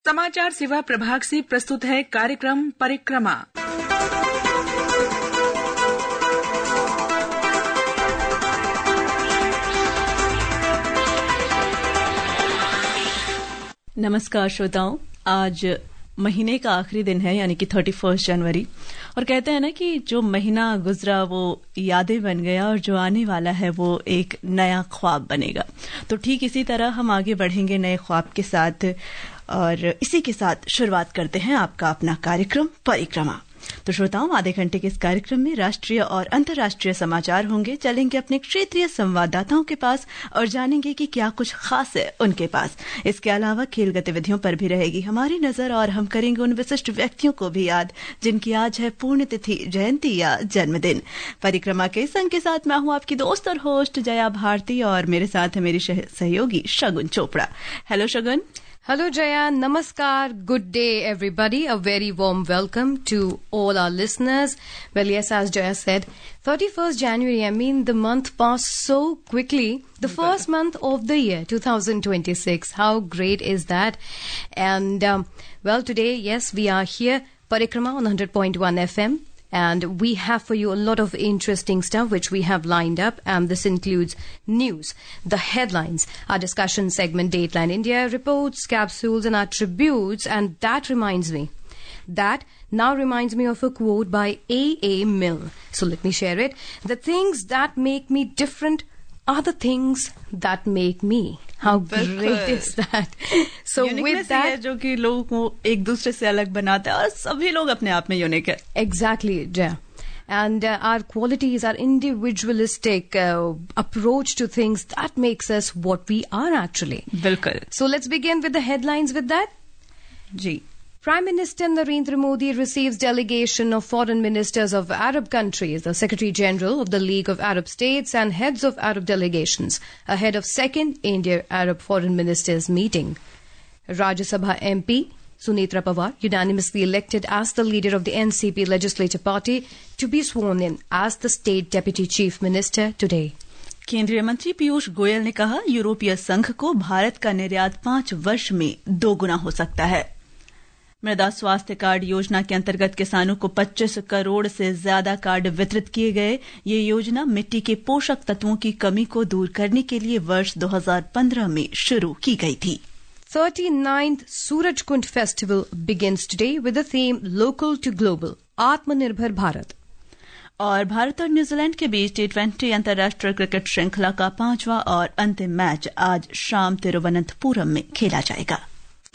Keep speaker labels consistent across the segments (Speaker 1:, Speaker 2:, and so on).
Speaker 1: समाचार सेवा प्रभाग से प्रस्तुत है कार्यक्रम परिक्रमा।
Speaker 2: नमस्कार श्रोताओं, आज महीने का आखिरी दिन है, यानी कि 31 जनवरी, और कहते हैं ना कि जो महीना गुजरा वो यादें बन गया और जो आने वाला है वो एक नया ख्वाब बनेगा। तो ठीक इसी तरह हम आगे बढ़ेंगे नए ख्वाब के साथ, और इसी के साथ शुरुआत करते हैं आपका अपना कार्यक्रम परिक्रमा। तो श्रोताओं, आधे घंटे के इस कार्यक्रम में राष्ट्रीय और अंतर्राष्ट्रीय समाचार होंगे। चलेंगे अपने क्षेत्रीय संवाददाताओं के पास और जानेंगे कि क्या कुछ खास है उनके पास। इसके अलावा खेल गतिविधियों पर भी रहेगी हमारी नजर, और हम करेंगे उन विशिष्ट व्यक्तियों को भी याद जिनकी आज है पुण्यतिथि, जयंती या जन्मदिन। परिक्रमा के संग के साथ मैं हूं आपकी दोस्त और होस्ट जया भारती, और मेरे साथ है मेरी सहयोगी Shagun Chopra. Hello Shagun.
Speaker 3: Hello Jaya, Namaskar, good day everybody, a very warm welcome to all our listeners. Well yes, as Jaya said, 31st January, I mean the month passed so quickly, the first month of the year, 2026. How great is that? And well, today, yes, we are here, Parikrama on 100.1 FM. And we have for you a lot of interesting stuff which we have lined up, and this includes news, the headlines, our discussion segment Dateline India, reports, capsules and our tributes. And that now reminds me of a quote by A.A. Mill. So let me share it. The things that make me different are the things that make me. How great is that? So with that,
Speaker 2: जो कि लोगों को एक दूसरे से अलग बनाता है, और सभी लोग अपने आप में यूनिक है।
Speaker 3: Exactly, Jaya. And our qualities, our individualistic approach to things, that makes us what we are actually.
Speaker 2: बिल्कुल।
Speaker 3: So let's begin with the headlines with that.
Speaker 2: Ji.
Speaker 3: Prime Minister Narendra Modi receives delegation of foreign ministers of Arab countries, the Secretary General of the League of Arab States and heads of Arab delegations, ahead of second India-Arab foreign ministers meeting. Rajya Sabha MP Sunetra Pawar unanimously elected as the leader of the NCP legislative party to be sworn in as the state deputy chief minister today.
Speaker 2: केंद्रीय मंत्री पीयूष गोयल ने कहा, यूरोपीय संघ को भारत का निर्यात 5 वर्ष में 2 गुना हो सकता है। मृदा स्वास्थ्य कार्ड योजना के अंतर्गत किसानों को 25 करोड़ से ज्यादा कार्ड वितरित किए गए। ये योजना मिट्टी के पोषक तत्वों की कमी को दूर करने के लिए वर्ष 2015 में शुरू की गई थी।
Speaker 3: 39th Surajkund Festival begins today with the theme Local to Global, आत्मनिर्भर भारत।
Speaker 2: और भारत और न्यूजीलैंड के बीच T20 अंतर्राष्ट्रीय क्रिकेट श्रृंखला का 5वां और अंतिम मैच आज शाम तिरुवनंतपुरम में खेला जाएगा।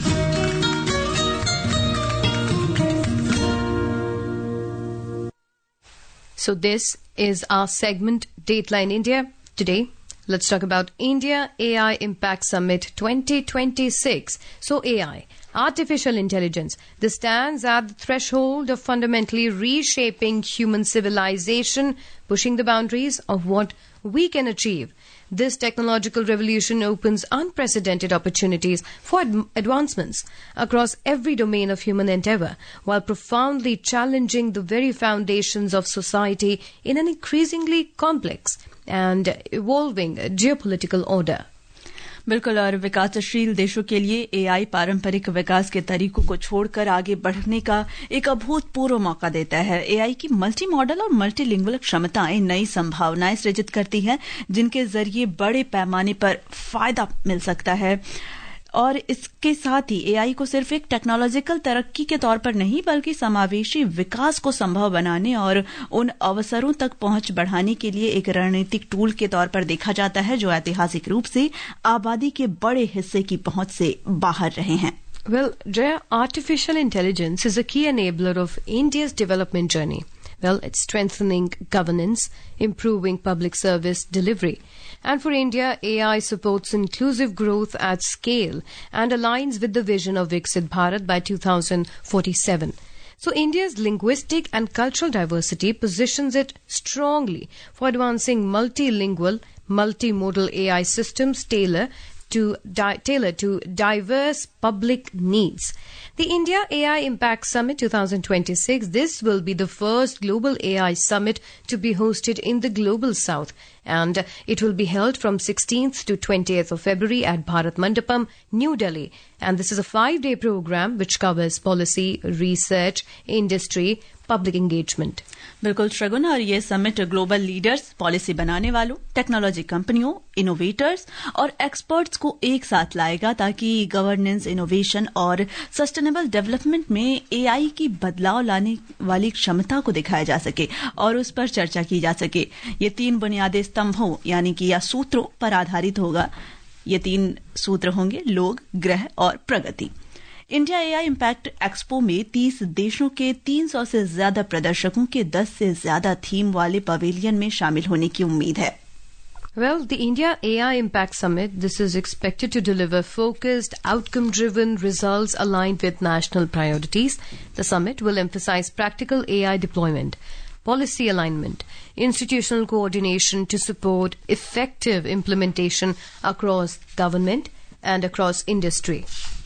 Speaker 3: So this is our segment Dateline India. Today, let's talk about India AI Impact Summit 2026. So AI, artificial intelligence, this stands at the threshold of fundamentally reshaping human civilization, pushing the boundaries of what we can achieve. This technological revolution opens unprecedented opportunities for advancements across every domain of human endeavor, while profoundly challenging the very foundations of society in an increasingly complex and evolving geopolitical order.
Speaker 2: बिल्कुल, और विकासशील देशों के लिए AI पारंपरिक विकास के तरीकों को छोड़कर आगे बढ़ने का एक अभूतपूर्व मौका देता है। एआई की मल्टी मॉडल और मल्टीलिंगुअल क्षमताएं नई संभावनाएं सृजित करती हैं, जिनके जरिए बड़े पैमाने पर फायदा मिल सकता है। और इसके साथ ही एआई को सिर्फ एक टेक्नोलॉजिकल तरक्की के तौर पर नहीं, बल्कि समावेशी विकास को संभव बनाने और उन अवसरों तक पहुंच बढ़ाने के लिए एक रणनीतिक टूल के तौर पर देखा जाता है, जो ऐतिहासिक रूप से आबादी के बड़े हिस्से की पहुंच से बाहर रहे हैं।
Speaker 3: Well, Jaya, artificial intelligence is a key enabler of India's development journey. Well, it's strengthening governance, improving public service delivery. And for India, AI supports inclusive growth at scale and aligns with the vision of Viksit Bharat by 2047. So India's linguistic and cultural diversity positions it strongly for advancing multilingual, multimodal AI systems tailored to diverse public needs. The India AI Impact Summit 2026, this will be the first global AI summit to be hosted in the Global South, and it will be held from 16th to 20th of February at Bharat Mandapam, New Delhi. And this is a 5-day program which covers policy, research, industry, public engagement.
Speaker 2: बिल्कुल श्रगुन, और ये summit global leaders, policy बनाने वालों, technology कंपनियों, innovators और experts को एक साथ लाएगा ताकि गवर्नेंस, इनोवेशन और सस्टेनेबल डेवलपमेंट में एआई की बदलाव लाने वाली क्षमता को दिखाया जा सके और उस पर चर्चा की जा सके। ये 3 बुनियादी स्तंभों यानी कि या सूत्रों पर आधारित होगा। ये 3 सूत्र होंगे: लोग, ग्रह और प्रगति। इंडिया एआई इम्पैक्ट एक्सपो में 30 देशों के 300 से ज्यादा प्रदर्शकों के 10 से ज्यादा थीम वाले पवेलियन में शामिल होने की उम्मीद है।
Speaker 3: Well, the India AI Impact Summit, this is expected to deliver focused, outcome-driven results aligned with national priorities. The summit will emphasize practical AI deployment, policy alignment, institutional coordination to support effective implementation across government and across industry.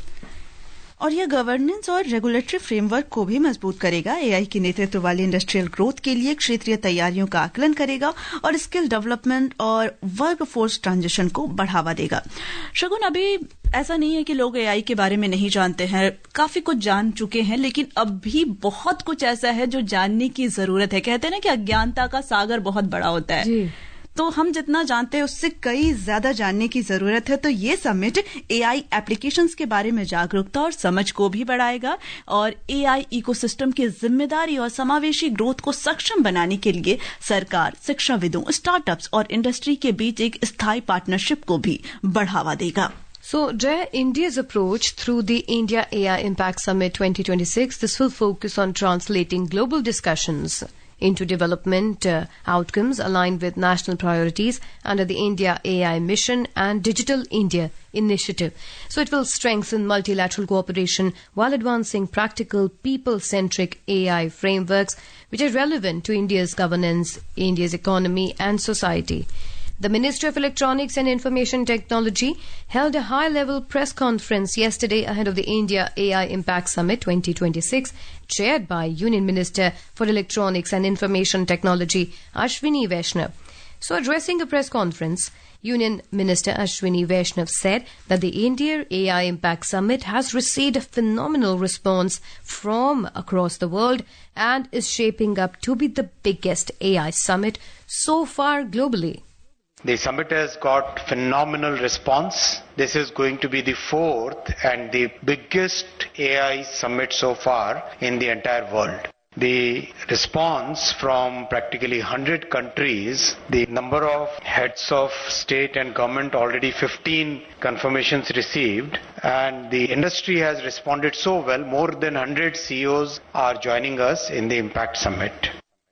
Speaker 2: और यह governance और regulatory framework को भी मजबूत करेगा। AI के नेतृत्व वाली इंडस्ट्रियल ग्रोथ के लिए क्षेत्रीय तैयारियों का आकलन करेगा और स्किल डेवलपमेंट और वर्क फोर्स ट्रांजिशन को बढ़ावा देगा। शगुन, अभी ऐसा नहीं है कि लोग एआई के बारे में नहीं जानते हैं, काफी कुछ जान चुके हैं, लेकिन अब भी बहुत कुछ ऐसा है जो जानने की जरूरत है। कहते हैं ना कि अज्ञानता का सागर बहुत बड़ा होता है जी। तो हम जितना जानते हैं उससे कई ज्यादा जानने की जरूरत है। तो ये समिट एआई एप्लीकेशंस के बारे में जागरूकता और समझ को भी बढ़ाएगा और एआई इकोसिस्टम की जिम्मेदारी और समावेशी ग्रोथ को सक्षम बनाने के लिए सरकार, शिक्षाविदों, स्टार्टअप्स और इंडस्ट्री के बीच एक स्थायी पार्टनरशिप को भी बढ़ावा देगा।
Speaker 3: So, Jay, India's approach through the India AI Impact Summit 2026, this will focus on translating global discussions into development outcomes aligned with national priorities under the India AI Mission and Digital India Initiative. So it will strengthen multilateral cooperation while advancing practical, people-centric AI frameworks which are relevant to India's governance, India's economy and society. The Ministry of Electronics and Information Technology held a high-level press conference yesterday ahead of the India AI Impact Summit 2026, chaired by Union Minister for Electronics and Information Technology, Ashwini Vaishnav. So, addressing a press conference, Union Minister Ashwini Vaishnav said that the India AI Impact Summit has received a phenomenal response from across the world and is shaping up to be the biggest AI summit so far globally.
Speaker 4: The summit has got phenomenal response. This is going to be the 4th and the biggest AI summit so far in the entire world. The response from practically 100 countries, the number of heads of state and government, already 15 confirmations received, and the industry has responded so well. More than 100 CEOs are joining us in the Impact Summit.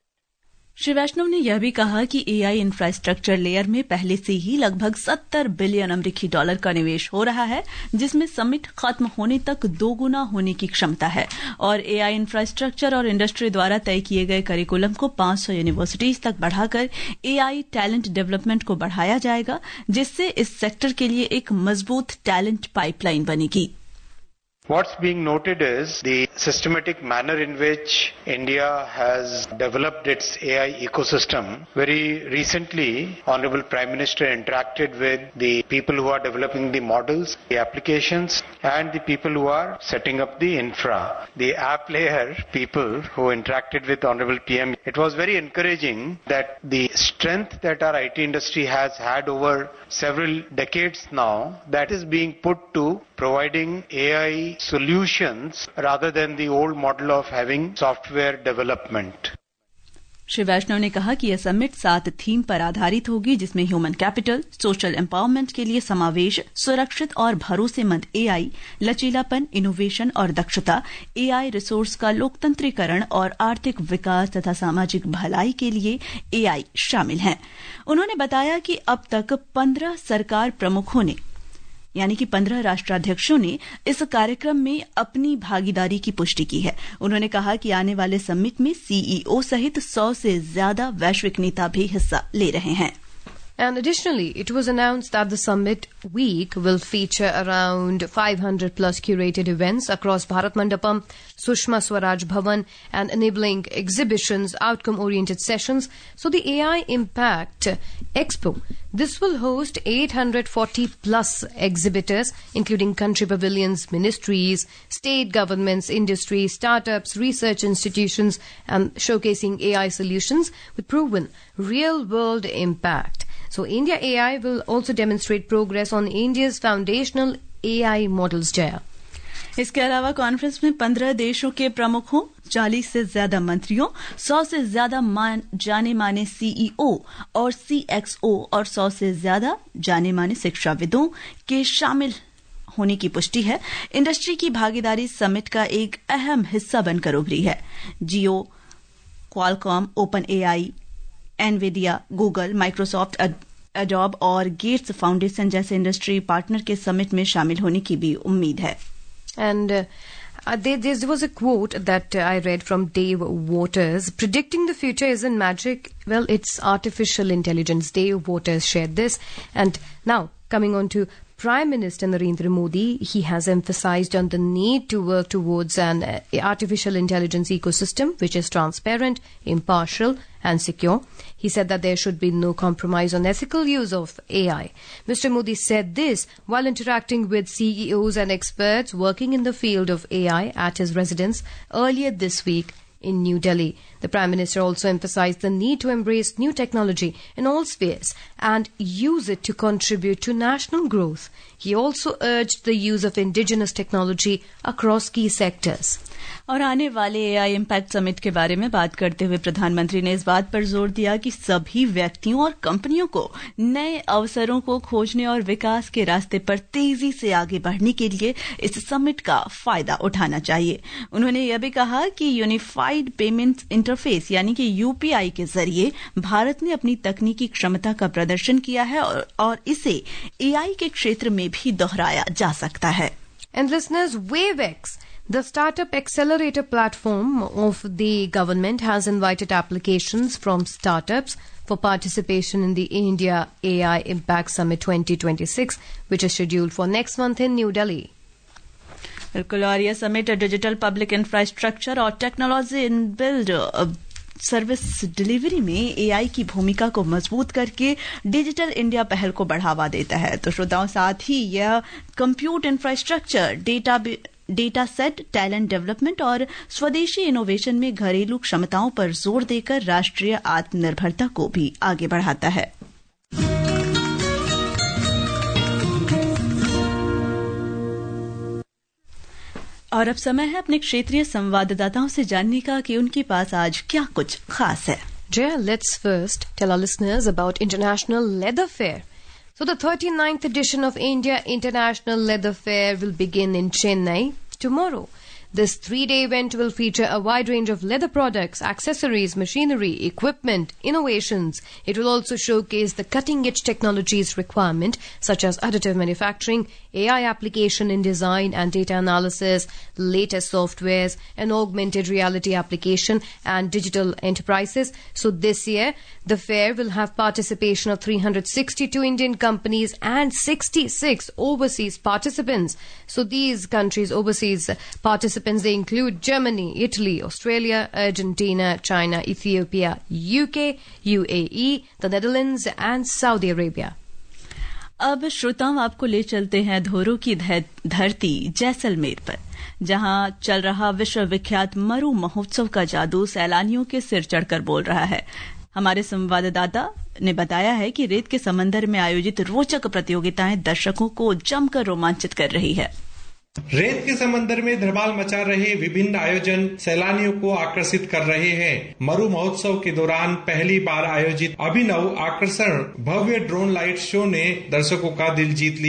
Speaker 2: Shri वैष्णव ने यह भी कहा कि AI infrastructure layer में पहले से ही लगभग 70 billion अमेरिकी डॉलर का निवेश हो रहा है, जिसमें समिट खत्म होने तक 2 गुना होने की क्षमता है और एआई इंफ्रास्ट्रक्चर और इंडस्ट्री द्वारा तय किए गए करिकुलम को 500 यूनिवर्सिटीज तक बढ़ाकर एआई टैलेंट डेवलपमेंट को बढ़ाया जाएगा, जिससे इस सेक्टर के लिए एक मजबूत टैलेंट पाइपलाइन बनेगी।
Speaker 4: What's being noted is the systematic manner in which India has developed its AI ecosystem. Very recently, Honorable Prime Minister interacted with the people who are developing the models, the applications, and the people who are setting up the infra. The app layer people who interacted with Honorable PM, it was very encouraging that the strength that our IT industry has had over several decades now, that is being put to providing AI solutions rather than the old model of having software development.
Speaker 2: Shri वैष्णव ने कहा कि यह summit 7 theme पर आधारित होगी, जिसमें human capital, social empowerment के लिए समावेश, सुरक्षित और भरोसेमंद एआई, लचीलापन, इनोवेशन और दक्षता, एआई रिसोर्स का लोकतंत्रीकरण और आर्थिक विकास तथा सामाजिक भलाई के लिए एआई शामिल हैं। उन्होंने बताया कि अब तक 15 सरकार प्रमुखों ने यानी कि 15 राष्ट्राध्यक्षों ने इस कार्यक्रम में अपनी भागीदारी की पुष्टि की है। उन्होंने कहा कि आने वाले समिट में सीईओ सहित 100 से ज्यादा वैश्विक नेता भी हिस्सा ले रहे हैं।
Speaker 3: And additionally, it was announced that the summit week will feature around 500 plus curated events across Bharat Mandapam, Sushma Swaraj Bhavan, and enabling exhibitions, outcome-oriented sessions. So the AI Impact Expo, this will host 840 plus exhibitors, including country pavilions, ministries, state governments, industry, startups, research institutions, and showcasing AI solutions with proven real-world impact. So India AI will also demonstrate progress on India's foundational AI models, Jaya.
Speaker 2: इसके अलावा conference में 15 देशों के प्रमुखों, 40 से ज्यादा मंत्रियों, 100 से ज्यादा जाने माने सीईओ और सीएक्सओ और 100 से ज्यादा जाने माने शिक्षाविदों के शामिल होने की पुष्टि है। इंडस्ट्री की भागीदारी समिट का एक अहम हिस्सा बनकर उभरी है। Jio, Qualcomm, OpenAI, Nvidia, Google, Microsoft, Adobe और गेट्स फाउंडेशन जैसे इंडस्ट्री पार्टनर के समिट में शामिल होने की भी उम्मीद है।
Speaker 3: And there was a quote that I read from Dave Waters. Predicting the future isn't magic. Well, it's artificial intelligence. Dave Waters shared this. And now, coming on to Prime Minister Narendra Modi, he has emphasized on the need to work towards an artificial intelligence ecosystem which is transparent, impartial and secure. He said that there should be no compromise on ethical use of AI. Mr. Modi said this while interacting with CEOs and experts working in the field of AI at his residence earlier this week in New Delhi. The Prime Minister also emphasized the need to embrace new technology in all spheres and use it to contribute to national growth. He also urged the use of indigenous technology across key sectors.
Speaker 2: और आने वाले AI impact summit के बारे में बात करते हुए प्रधानमंत्री ने इस बात पर जोर दिया कि सभी व्यक्तियों और कंपनियों को नए अवसरों को खोजने और विकास के रास्ते पर तेजी से आगे बढ़ने के लिए इस समिट का फायदा उठाना चाहिए। उन्होंने यह भी कहा कि यूनिफाइड पेमेंट्स इंटरफेस यानी कि यूपीआई के जरिए भारत ने अपनी तकनीकी क्षमता का प्रदर्शन किया है और इसे एआई के क्षेत्र में भी दोहराया जा सकता है।
Speaker 3: And listeners, WaveX, the startup accelerator platform of the government, has invited applications from startups for participation in the India AI Impact Summit 2026, which is scheduled for next month in New Delhi.
Speaker 2: बिल्कुल, और यह summit digital public infrastructure और technology in build service delivery में AI की भूमिका को मजबूत करके डिजिटल इंडिया पहल को बढ़ावा देता है। तो श्रोताओं, साथ ही यह compute infrastructure, data set, talent development और स्वदेशी इनोवेशन में घरेलू क्षमताओं पर जोर देकर राष्ट्रीय आत्मनिर्भरता को भी आगे बढ़ाता है। और अब समय है अपने क्षेत्रीय संवाददाताओं से जानने का कि उनके पास आज क्या कुछ खास है।
Speaker 3: Jaya, let's first tell our listeners about International Leather Fair. So the 39th edition of India International Leather Fair will begin in Chennai tomorrow. This 3-day event will feature a wide range of leather products, accessories, machinery, equipment, innovations. It will also showcase the cutting-edge technologies requirement such as additive manufacturing, AI application in design and data analysis, latest softwares, and augmented reality application and digital enterprises. So this year, the fair will have participation of 362 Indian companies and 66 overseas participants. So these countries, overseas participants, they include Germany, Italy, Australia, Argentina, China, Ethiopia, UK, UAE, the Netherlands and Saudi Arabia.
Speaker 2: अब श्रोताओं, आपको ले चलते हैं धोरों की धरती जैसलमेर पर, जहां चल रहा विश्व विख्यात मरु महोत्सव का जादू सैलानियों के सिर चढ़कर बोल रहा है। हमारे संवाददाता ने बताया है कि रेत के समंदर में आयोजित रोचक प्रतियोगिताएं दर्शकों को जमकर रोमांचित कर रही है।
Speaker 5: रेत के समंदर में धमाल मचा रहे विभिन्न आयोजन सैलानियों को आकर्षित कर रहे हैं। मरु महोत्सव के दौरान पहली बार आयोजित अभिनव आकर्षण भव्य ड्रोन लाइट शो ने दर्शकों का दिल जीत लिया।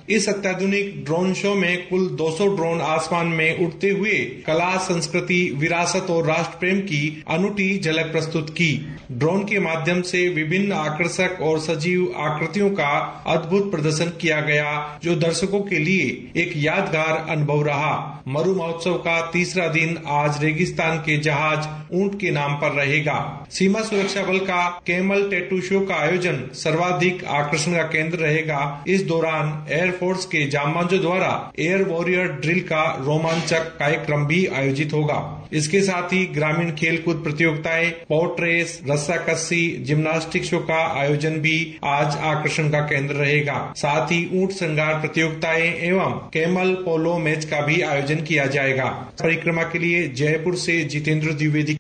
Speaker 5: इस अत्याधुनिक ड्रोन शो में कुल 200 ड्रोन आसमान में उड़ते हुए कला, संस्कृति, विरासत और राष्ट्र प्रेम की अनूठी झलक प्रस्तुत की। ड्रोन के माध्यम से विभिन्न आकर्षक और सजीव आकृतियों का अद्भुत प्रदर्शन किया गया, जो दर्शकों के लिए एक यादगार अनुभव रहा। मरु महोत्सव का तीसरा दिन आज रेगिस्तान के जहाज ऊंट के नाम पर रहेगा। सीमा सुरक्षा बल का कैमल टैटू शो का आयोजन सर्वाधिक आकर्षण का केंद्र रहेगा। इस दौरान एयरफोर्स के जांबाजों द्वारा एयर वॉरियर ड्रिल का रोमांचक कार्यक्रम भी आयोजित होगा। इसके साथ ही ग्रामीण खेलकूद प्रतियोगिताएं, पोट रेस, रस्साकस्सी, जिम्नास्टिक शो का आयोजन भी आज आकर्षण का केंद्र रहेगा। साथ ही ऊंट श्रृंगार प्रतियोगिताएं एवं कैमल पोलो मैच का भी आयोजन किया जाएगा। परिक्रमा के लिए जयपुर से Jitendra Dwivedi.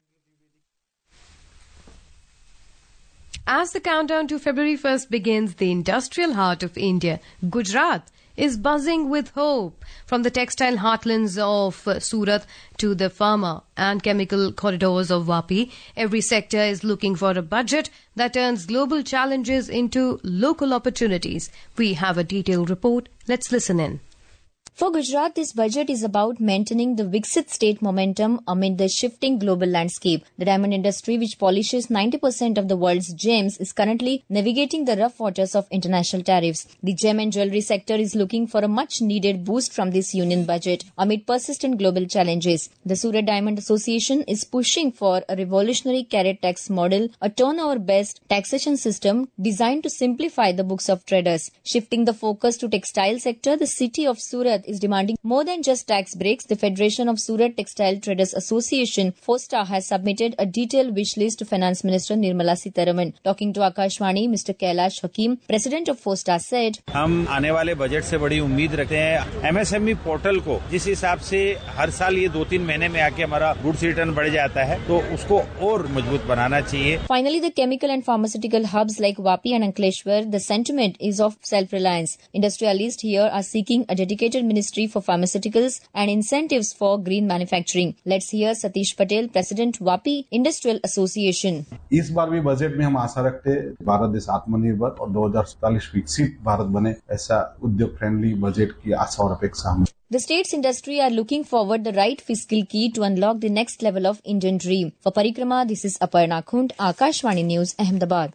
Speaker 3: As the countdown to February 1st begins, the industrial heart of India, Gujarat, is buzzing with hope. From the textile heartlands of Surat to the pharma and chemical corridors of Vapi, every sector is looking for a budget that turns global challenges into local opportunities. We have a detailed report. Let's listen in.
Speaker 6: For Gujarat, this budget is about maintaining the Viksit state momentum amid the shifting global landscape. The diamond industry, which polishes 90% of the world's gems, is currently navigating the rough waters of international tariffs. The gem and jewelry sector is looking for a much-needed boost from this union budget amid persistent global challenges. The Surat Diamond Association is pushing for a revolutionary carat tax model, a turnover-based taxation system designed to simplify the books of traders. Shifting the focus to textile sector, the city of Surat is demanding more than just tax breaks. The Federation of Surat Textile Traders Association, FOSTA, has submitted a detailed wish list to Finance Minister Nirmala Sitharaman. Talking to Akashvani, Mr. Kailash Hakim, President of FOSTA, said,
Speaker 7: हम आने वाले budget से बड़ी उम्मीद रखते हैं। MSME portal को जिस हिसाब से हर साल ये 2-3 महीने में आके हमारा गुड्स रिटर्न बढ़ जाता है, तो उसको और मजबूत बनाना चाहिए।
Speaker 6: Finally, the chemical and pharmaceutical hubs like Vapi and Ankleshwar, the sentiment is of self-reliance. Industrialists here are seeking a dedicated Ministry for Pharmaceuticals and incentives for green manufacturing. Let's hear Satish Patel, President Vapi Industrial Association.
Speaker 8: इस बार भी budget में हम आशा रखते हैं भारत देश आत्मनिर्भर और 2047 विकसित भारत बने, ऐसा उद्योग फ्रेंडली बजट की आशा और अपेक्षा हम।
Speaker 6: The state's industry are looking forward the right fiscal key to unlock the next level of Indian dream. For Parikrama, this is Aparna Khund, Akashvani News, Ahmedabad.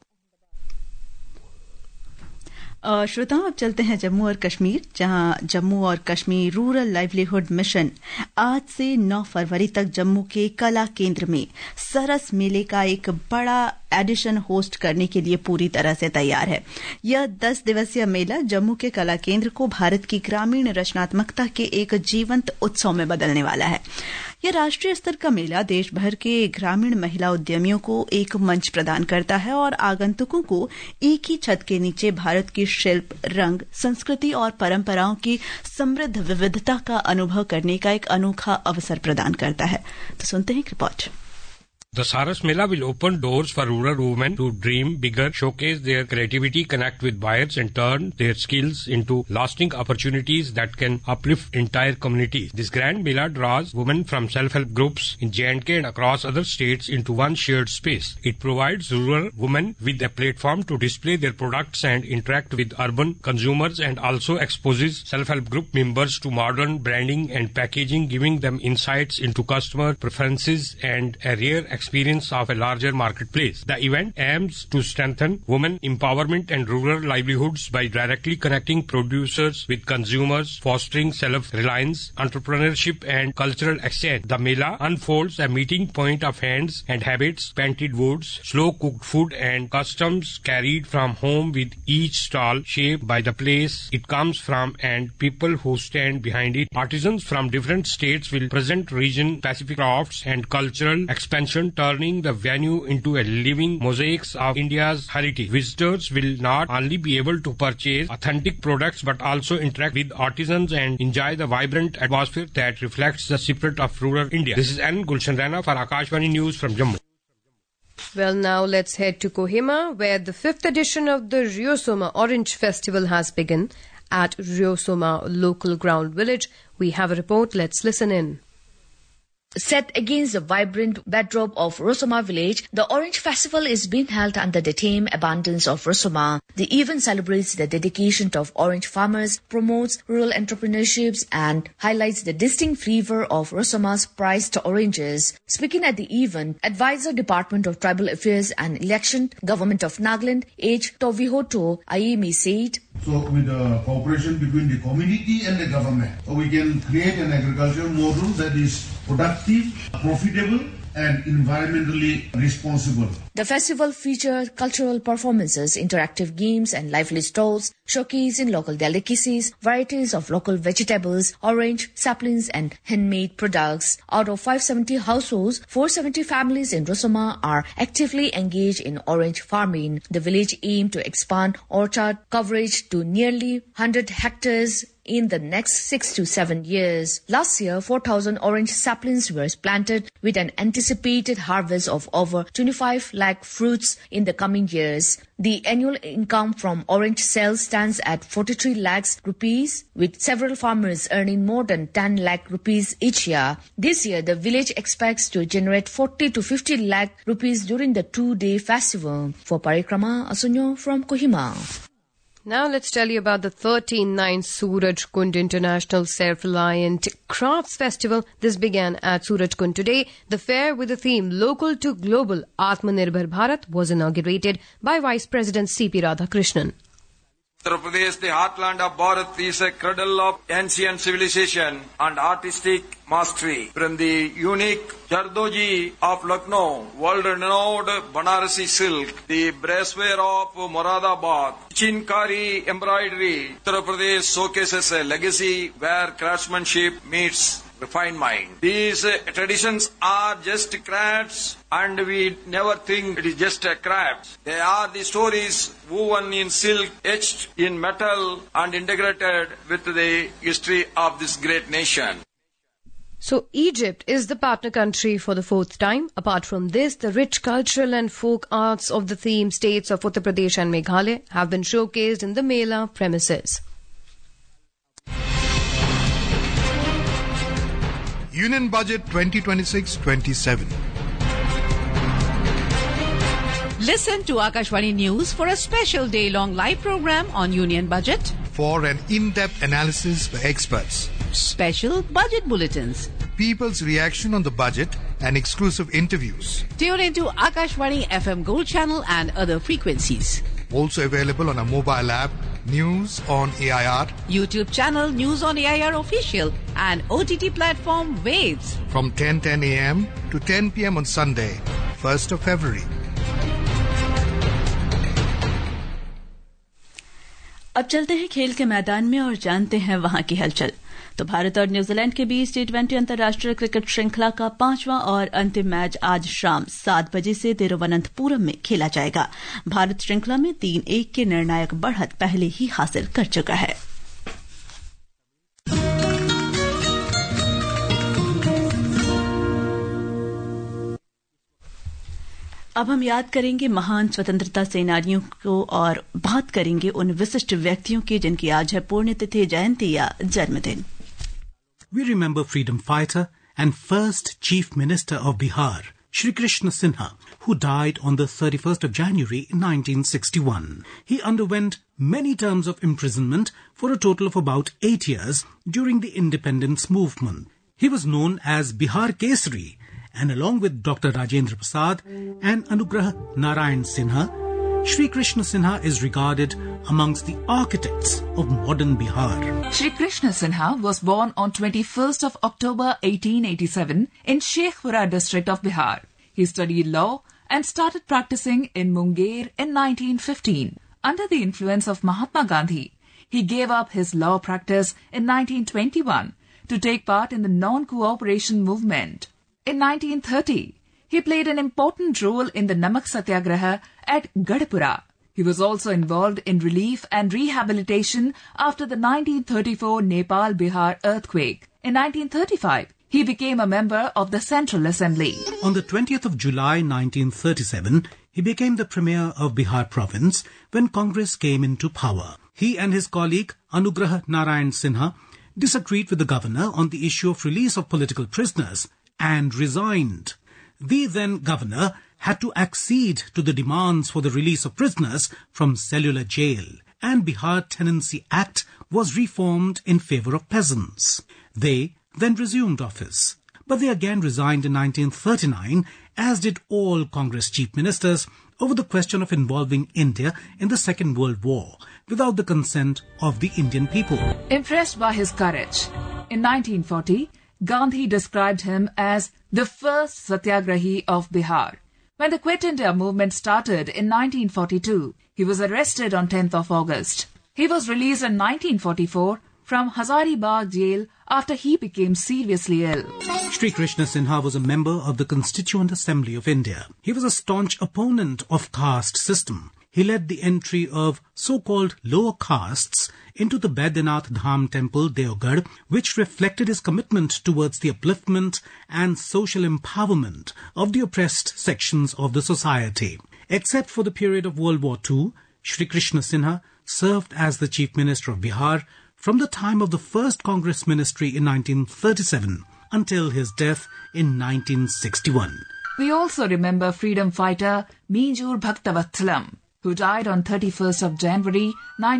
Speaker 2: श्रोताओं, अब चलते हैं जम्मू और कश्मीर, जहां जम्मू और कश्मीर रूरल लाइवलीहुड मिशन आज से 9 फरवरी तक जम्मू के कला केंद्र में सरस मेले का एक बड़ा एडिशन होस्ट करने के लिए पूरी तरह से तैयार है। यह 10 दिवसीय मेला जम्मू के कला केंद्र को भारत की ग्रामीण रचनात्मकता के एक जीवंत उत्सव में बदलने वाला है। यह राष्ट्रीय स्तर का मेला देश भर के ग्रामीण महिला उद्यमियों को एक मंच प्रदान करता है और आगंतुकों को एक ही छत के नीचे भारत की शिल्प, रंग, संस्कृति और परंपराओं की समृद्ध विविधता का अनुभव करने का एक अनोखा अवसर प्रदान करता है। तो सुनते हैं report.
Speaker 9: The Saras Mela will open doors for rural women to dream bigger, showcase their creativity, connect with buyers and turn their skills into lasting opportunities that can uplift entire communities. This grand Mela draws women from self-help groups in J&K and across other states into one shared space. It provides rural women with a platform to display their products and interact with urban consumers, and also exposes self-help group members to modern branding and packaging, giving them insights into customer preferences and a rare experience of a larger marketplace. The event aims to strengthen women empowerment and rural livelihoods by directly connecting producers with consumers, fostering self-reliance, entrepreneurship and cultural exchange. The Mela unfolds a meeting point of hands and habits, painted woods, slow-cooked food and customs carried from home, with each stall shaped by the place it comes from and people who stand behind it. Artisans from different states will present region-specific crafts and cultural expansion, turning the venue into a living mosaics of India's heritage. Visitors will not only be able to purchase authentic products but also interact with artisans and enjoy the vibrant atmosphere that reflects the spirit of rural India. This is N. Gulshan Rana for Akashvani News from Jammu.
Speaker 3: Well, now let's head to Kohima, where the 5th edition of the Ryosoma Orange Festival has begun at Ryosoma Local Ground Village. We have a report. Let's listen in.
Speaker 6: Set against the vibrant backdrop of Rosoma village, the Orange Festival is being held under the theme Abundance of Rosoma. The event celebrates the dedication of orange farmers, promotes rural entrepreneurships, and highlights the distinct flavor of Rosoma's prized oranges. Speaking at the event, Advisor Department of Tribal Affairs and Election, Government of Nagaland, H. Tovihoto Ayemi said,
Speaker 10: So with the cooperation between the community and the government, we can create an agricultural model that is productive, profitable and environmentally responsible.
Speaker 6: The festival featured cultural performances, interactive games and lively stalls, showcasing local delicacies, varieties of local vegetables, orange, saplings and handmade products. Out of 570 households, 470 families in Rosoma are actively engaged in orange farming. The village aimed to expand orchard coverage to nearly 100 hectares in the next 6 to 7 years. Last year, 4,000 orange saplings were planted with an anticipated harvest of over 25 lakh fruits in the coming years. The annual income from orange sales stands at 43 lakhs rupees, with several farmers earning more than 10 lakh rupees each year. This year, the village expects to generate 40 to 50 lakh rupees during the 2-day festival. For Parikrama, Asunyo from Kohima.
Speaker 3: Now let's tell you about the 13th Suraj Kund International Self-Reliant Crafts Festival. This began at Suraj Kund today. The fair with the theme Local to Global Atmanirbhar Bharat was inaugurated by Vice President C.P. Radhakrishnan.
Speaker 11: Uttar Pradesh, the heartland of Bharat, is a cradle of ancient civilization and artistic mastery. From the unique Jardoji of Lucknow, world-renowned Banarasi silk, the bracewear of Moradabad, Chinkari embroidery, Uttar Pradesh showcases a legacy where craftsmanship meets refined mind. These traditions are just crafts and we never think it is just a craft. They are the stories woven in silk, etched in metal and integrated with the history of this great nation.
Speaker 3: So Egypt is the partner country for the 4th time. Apart from this, the rich cultural and folk arts of the theme states of Uttar Pradesh and Meghalaya have been showcased in the Mela premises.
Speaker 12: Union Budget 2026-27.
Speaker 13: Listen to Akashvani News for a special day-long live program on Union Budget.
Speaker 12: For an in-depth analysis by experts.
Speaker 13: Special budget bulletins.
Speaker 12: People's reaction on the budget and exclusive interviews.
Speaker 13: Tune into Akashvani FM Gold channel and other frequencies.
Speaker 12: Also available on a mobile app, News on AIR,
Speaker 13: YouTube channel News on AIR Official, and OTT platform Waves.
Speaker 12: From 10:10 a.m. to 10 p.m. on Sunday, 1st of February.
Speaker 2: अब चलते हैं खेल के मैदान में और जानते हैं वहां की हलचल। तो भारत और न्यूजीलैंड के बीच T20 अंतर्राष्ट्रीय क्रिकेट श्रृंखला का 5वां और अंतिम मैच आज शाम 7 बजे से तिरुवनंतपुरम में खेला जाएगा। भारत श्रृंखला में 3-1 के निर्णायक बढ़त पहले ही हासिल कर चुका है। अब हम याद करेंगे महान स्वतंत्रता सेनानियों को और बात करेंगे उन विशिष्ट व्यक्तियों की जिनकी आज है पुण्यतिथि, जयंती या जन्मदिन।
Speaker 14: We remember freedom fighter and first Chief Minister of Bihar, Shri Krishna Sinha, who died on the 31st of January 1961. He underwent many terms of imprisonment for a total of about 8 years during the independence movement. He was known as Bihar Kesari, and along with Dr. Rajendra Prasad and Anugrah Narayan Sinha, Shri Krishna Sinha is regarded amongst the architects of modern Bihar.
Speaker 15: Shri Krishna Sinha was born on 21st of October 1887 in Sheikhpura district of Bihar. He studied law and started practicing in Munger in 1915. Under the influence of Mahatma Gandhi, he gave up his law practice in 1921 to take part in the non-cooperation movement. In 1930, he played an important role in the Namak Satyagraha at Gadpura. He was also involved in relief and rehabilitation after the 1934 Nepal-Bihar earthquake. In 1935, he became a member of the Central Assembly.
Speaker 14: On the 20th of July 1937, he became the Premier of Bihar province when Congress came into power. He and his colleague Anugrah Narayan Sinha disagreed with the governor on the issue of release of political prisoners and resigned. The then governor had to accede to the demands for the release of prisoners from cellular jail, and Bihar Tenancy Act was reformed in favour of peasants. They then resumed office, but they again resigned in 1939, as did all Congress chief ministers, over the question of involving India in the Second World War without the consent of the Indian people.
Speaker 15: Impressed by his courage, in 1940, Gandhi described him as the first Satyagrahi of Bihar. When the Quit India movement started in 1942, he was arrested on 10th of August. He was released in 1944 from Hazaribagh jail after he became seriously ill.
Speaker 14: Sri Krishna Sinha was a member of the Constituent Assembly of India. He was a staunch opponent of caste system. He led the entry of so-called lower castes into the Baidyanath Dham temple, Deogarh, which reflected his commitment towards the upliftment and social empowerment of the oppressed sections of the society. Except for the period of World War II, Sri Krishna Sinha served as the Chief Minister of Bihar from the time of the first Congress ministry in 1937 until his death in 1961.
Speaker 15: We also remember freedom fighter Minjur Bhaktavatshalam, who died on 31st of January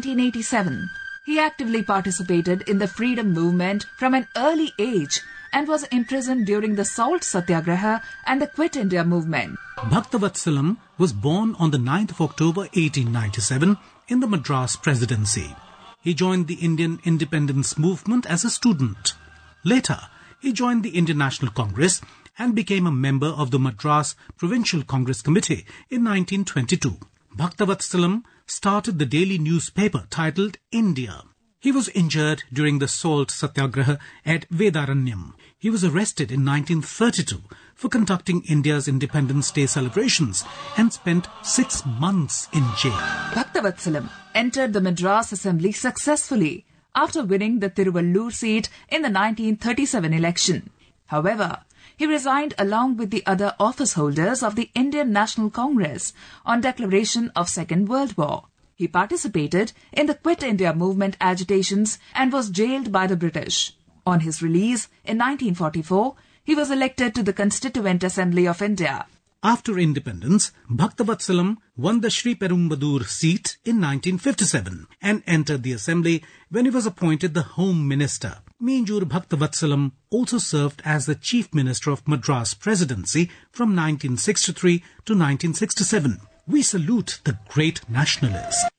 Speaker 15: 1987. He actively participated in the freedom movement from an early age and was imprisoned during the Salt Satyagraha and the Quit India movement.
Speaker 14: Bhaktavatshalam was born on the 9th of October 1897 in the Madras Presidency. He joined the Indian independence movement as a student. Later, he joined the Indian National Congress and became a member of the Madras Provincial Congress Committee in 1922. Bhaktavatshalam started the daily newspaper titled India. He was injured during the Salt Satyagraha at Vedaranyam. He was arrested in 1932 for conducting India's Independence Day celebrations and spent 6 months in jail.
Speaker 15: Bhaktavatshalam entered the Madras Assembly successfully after winning the Tiruvallur seat in the 1937 election. However, he resigned along with the other office holders of the Indian National Congress on declaration of Second World War. He participated in the Quit India movement agitations and was jailed by the British. On his release in 1944, he was elected to the Constituent Assembly of India.
Speaker 14: After independence, Bhaktavatshalam won the Sri Perumbadur seat in 1957 and entered the assembly when he was appointed the Home Minister. Minjur Bhaktavatshalam also served as the Chief Minister of Madras Presidency from 1963 to 1967. We salute the great nationalist.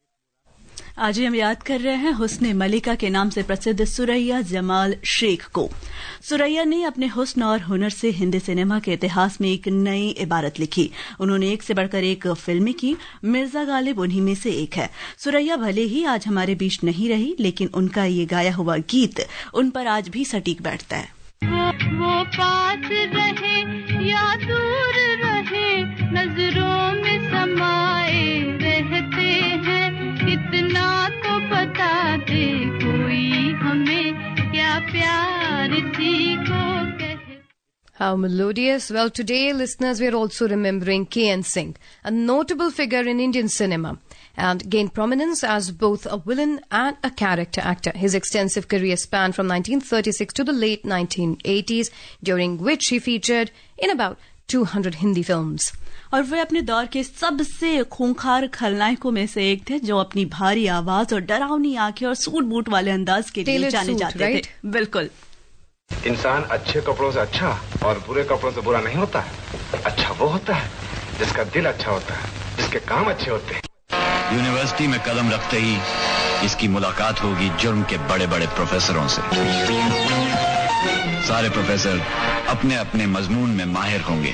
Speaker 2: आज ही हम याद कर रहे हैं हुस्न मलिका के नाम से प्रसिद्ध सुरैया जमाल शेख को। सुरैया ने अपने हुस्न और हुनर से हिंदी सिनेमा के इतिहास में एक नई इबारत लिखी। उन्होंने एक से बढ़कर एक फिल्में की, मिर्जा गालिब उन्हीं में से एक है। सुरैया भले ही आज हमारे बीच नहीं रही, लेकिन उनका ये गाया हुआ गीत उन पर आज भी सटीक बैठता है।
Speaker 16: वो पास रहे या दूर रहे, नजरों में समाए रहते हैं, इतना तो बता दे कोई हमें, क्या प्यार सी को कहे।
Speaker 3: How melodious. Well, today, listeners, we are also remembering K.N. Singh, a notable figure in Indian cinema, and gained prominence as both a villain and a character actor. His extensive career spanned from 1936 to the late 1980s, during which he featured in about 200 Hindi films.
Speaker 2: और वे अपने दौर के सबसे खूंखार खलनायकों में से एक थे, जो अपनी भारी आवाज और डरावनी आंखें और सूट बूट वाले अंदाज के लिए जाने जाते थे। बिल्कुल।
Speaker 17: इंसान अच्छे कपड़ों से अच्छा और बुरे कपड़ों से बुरा नहीं होता है। अच्छा वो होता है जिसका दिल अच्छा होता है, जिसके काम अच्छे होते हैं।
Speaker 18: यूनिवर्सिटी में कदम रखते ही इसकी मुलाकात होगी जुर्म के बड़े बड़े प्रोफेसरों से। सारे प्रोफेसर अपने अपने मजमून में माहिर होंगे।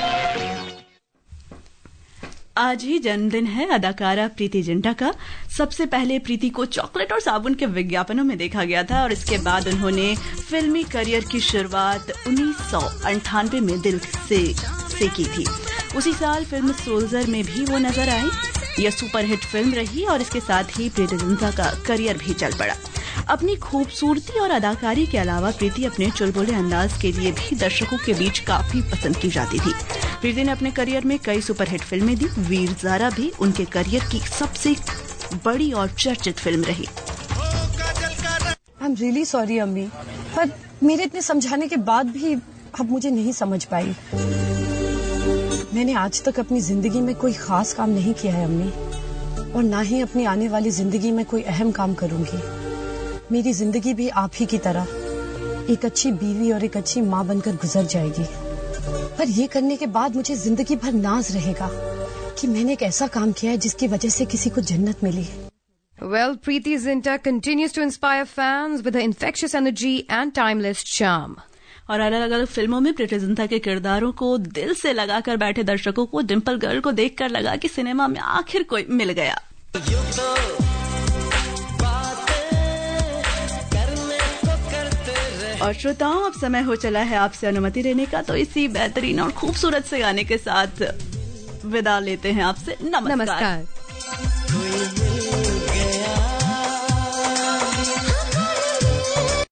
Speaker 2: आज ही जन्मदिन है अदाकारा प्रीति जिंटा का। सबसे पहले प्रीति को चॉकलेट और साबुन के विज्ञापनों में देखा गया था और इसके बाद उन्होंने फिल्मी करियर की शुरुआत 1998 में दिल से की थी। उसी साल फिल्म सोल्जर में भी वो नजर आई। यह सुपरहिट फिल्म रही और इसके साथ ही प्रीति जिंटा का करियर भी चल पड़ा। अपनी खूबसूरती और अदाकारी के अलावा प्रीति अपने चुलबुले अंदाज के लिए भी दर्शकों के बीच काफी पसंद की जाती थी। प्रीति ने अपने करियर में कई सुपरहिट फिल्में दी। वीर ज़ारा भी उनके करियर की सबसे बड़ी और चर्चित फिल्म रही।
Speaker 19: I'm really sorry अम्मी, पर मेरे इतने समझाने के बाद भी अब मुझे नहीं समझ पाई। मैंने आज तक अपनी जिंदगी में कोई खास काम नहीं किया है अम्मी, और ना ही अपनी आने वाली जिंदगी में कोई अहम काम करूंगी। मेरी जिंदगी भी आप ही की तरह एक अच्छी बीवी और एक अच्छी माँ बनकर गुजर जाएगी। पर ये करने के बाद मुझे जिंदगी भर नाज रहेगा कि मैंने एक ऐसा काम किया है जिसकी वजह से किसी को जन्नत मिली।
Speaker 3: Well, Preeti Zinta continues to inspire fans with her infectious energy and timeless charm.
Speaker 2: और अलग अलग फिल्मों में प्रीति जिंटा के किरदारों को दिल से लगाकर बैठे दर्शकों को डिम्पल गर्ल को देखकर लगा कि सिनेमा में आखिर कोई मिल गया। और श्रोताओं, अब समय हो चला है आपसे अनुमति लेने का, तो इसी बेहतरीन और खूबसूरत से गाने के साथ विदा लेते हैं आपसे। नमस्कार।